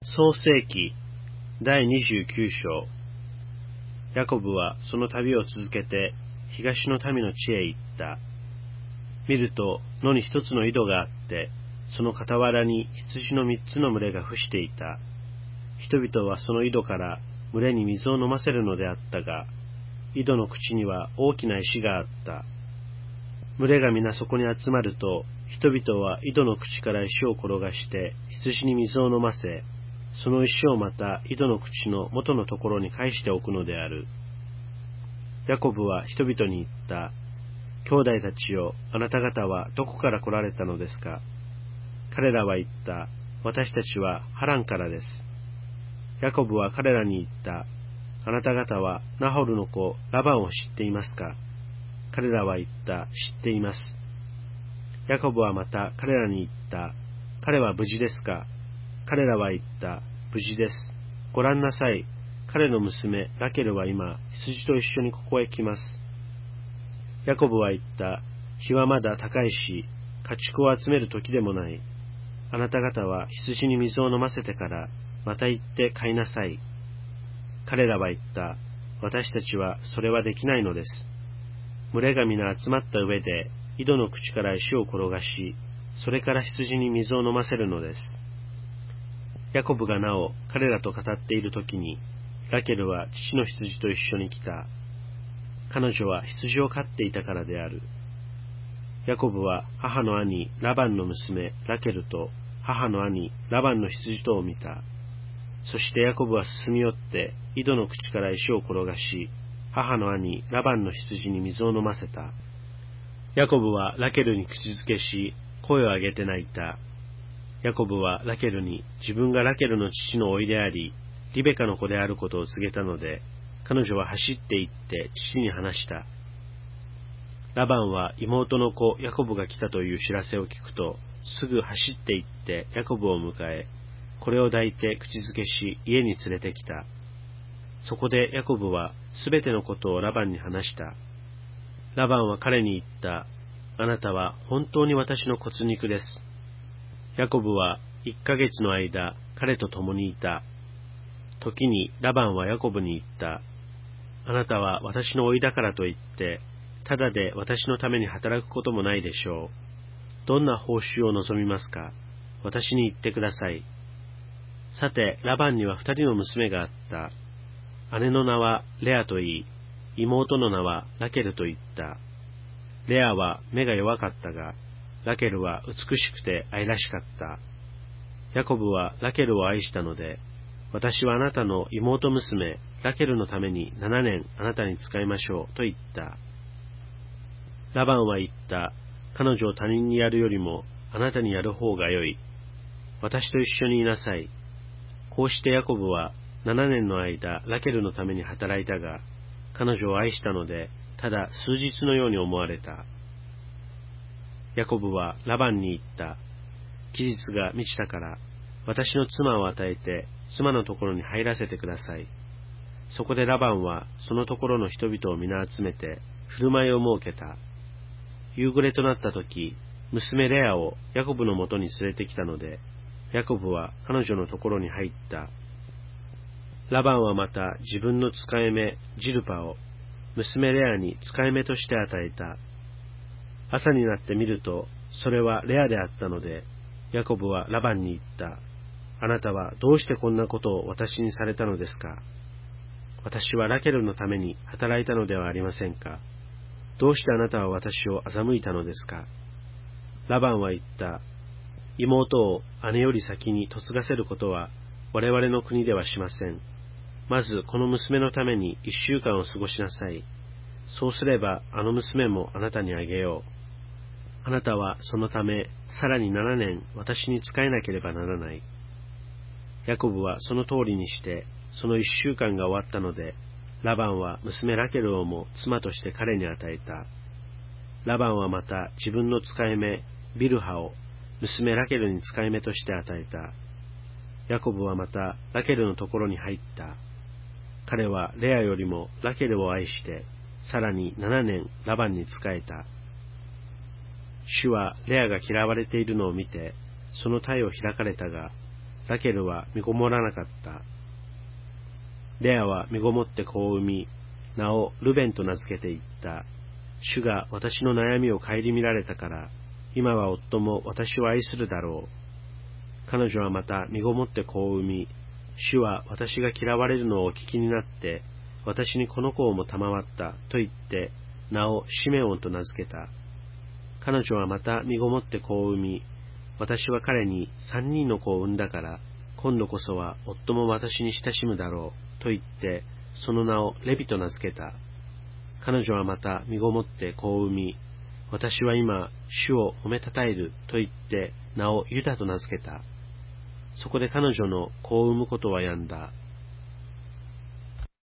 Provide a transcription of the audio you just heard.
創世記第29章。ヤコブはその旅を続けて東の民の地へ行った。見ると野に一つの井戸があって、その傍らに羊の三つの群れが伏していた。人々はその井戸から群れに水を飲ませるのであったが、井戸の口には大きな石があった。群れが皆そこに集まると、人々は井戸の口から石を転がして羊に水を飲ませ、その石をまた井戸の口の元のところに返しておくのである。ヤコブは人々に言った。兄弟たちよ、あなた方はどこから来られたのですか。彼らは言った。私たちはハランからです。ヤコブは彼らに言った。あなた方はナホルの子ラバンを知っていますか。彼らは言った。知っています。ヤコブはまた彼らに言った。彼は無事ですか。彼らは言った。無事です。ご覧なさい。彼の娘ラケルは今羊と一緒にここへ来ます。ヤコブは言った。日はまだ高いし、家畜を集める時でもない。あなた方は羊に水を飲ませてからまた行って飼いなさい。彼らは言った。私たちはそれはできないのです。群れが皆集まった上で井戸の口から石を転がし、それから羊に水を飲ませるのです。ヤコブがなお彼らと語っている時に、ラケルは父の羊と一緒に来た。彼女は羊を飼っていたからである。ヤコブは母の兄ラバンの娘ラケルと母の兄ラバンの羊とを見た。そしてヤコブは進み寄って井戸の口から石を転がし、母の兄ラバンの羊に水を飲ませた。ヤコブはラケルに口づけし、声を上げて泣いた。ヤコブはラケルに自分がラケルの父の甥であり、リベカの子であることを告げたので、彼女は走って行って父に話した。ラバンは妹の子ヤコブが来たという知らせを聞くと、すぐ走って行ってヤコブを迎え、これを抱いて口づけし家に連れてきた。そこでヤコブはすべてのことをラバンに話した。ラバンは彼に言った。あなたは本当に私の骨肉です。ヤコブは1ヶ月の間彼と共にいた。時にラバンはヤコブに言った。あなたは私の甥だからといって、ただで私のために働くこともないでしょう。どんな報酬を望みますか。私に言ってください。さて、ラバンには2人の娘があった。姉の名はレアと言い、妹の名はラケルと言った。レアは目が弱かったが、ラケルは美しくて愛らしかった。ヤコブはラケルを愛したので、私はあなたの妹娘ラケルのために7年あなたに仕えましょうと言った。ラバンは言った。彼女を他人にやるよりもあなたにやる方がよい。私と一緒にいなさい。こうしてヤコブは7年の間ラケルのために働いたが、彼女を愛したので、ただ数日のように思われた。ヤコブはラバンに言った。期日が満ちたから、私の妻を与えて妻のところに入らせてください。そこでラバンはそのところの人々を皆集めて振る舞いを設けた。夕暮れとなった時、娘レアをヤコブのもとに連れてきたので、ヤコブは彼女のところに入った。ラバンはまた自分の使い目ジルパを娘レアに使い目として与えた。朝になってみると、それはレアであったので、ヤコブはラバンに言った。あなたはどうしてこんなことを私にされたのですか。私はラケルのために働いたのではありませんか。どうしてあなたは私を欺いたのですか。ラバンは言った。妹を姉より先に嫁がせることは我々の国ではしません。まずこの娘のために1週間を過ごしなさい。そうすればあの娘もあなたにあげよう。あなたはそのためさらに7年私に仕えなければならない。ヤコブはその通りにして、その1週間が終わったので、ラバンは娘ラケルをも妻として彼に与えた。ラバンはまた自分の使い目ビルハを娘ラケルに使い目として与えた。ヤコブはまたラケルのところに入った。彼はレアよりもラケルを愛して、さらに7年ラバンに仕えた。主はレアが嫌われているのを見て、その体を開かれたが、 ラケルは身ごもらなかった。レアは身ごもって子を産み、名をルベンと名付けていった。主が私の悩みを顧みられたから、今は夫も私を愛するだろう。彼女はまた身ごもって子を産み、主は私が嫌われるのをお聞きになって、私にこの子をも賜ったと言って、名をシメオンと名付けた。彼女はまた身ごもって子を産み、私は彼に3人の子を産んだから、今度こそは夫も私に親しむだろうと言って、その名をレビと名付けた。彼女はまた身ごもって子を産み、私は今主を褒めたたえると言って名をユダと名付けた。そこで彼女の子を産むことは止んだ。